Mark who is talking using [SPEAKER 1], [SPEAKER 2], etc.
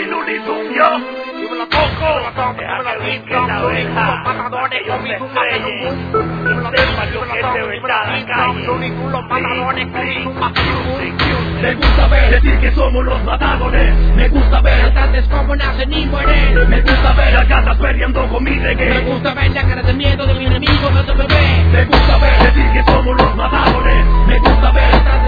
[SPEAKER 1] Luli Luli Zumbio.
[SPEAKER 2] Yo me la toco,
[SPEAKER 1] Deja que brinque la oreja,
[SPEAKER 2] matadores,
[SPEAKER 1] ellos se estrellen, y sepan lo que es de verdad la calle.
[SPEAKER 2] los matadores,
[SPEAKER 1] Me gusta ver decir que somos los matadores. Me gusta ver
[SPEAKER 2] cantantes como nacen y mueren.
[SPEAKER 1] Me gusta ver a gatas peleando con mi reggae.
[SPEAKER 2] Me gusta ver la cara de miedo de mi enemigo cuando me ve.
[SPEAKER 1] Me gusta ver decir que somos los matadores. Me gusta ver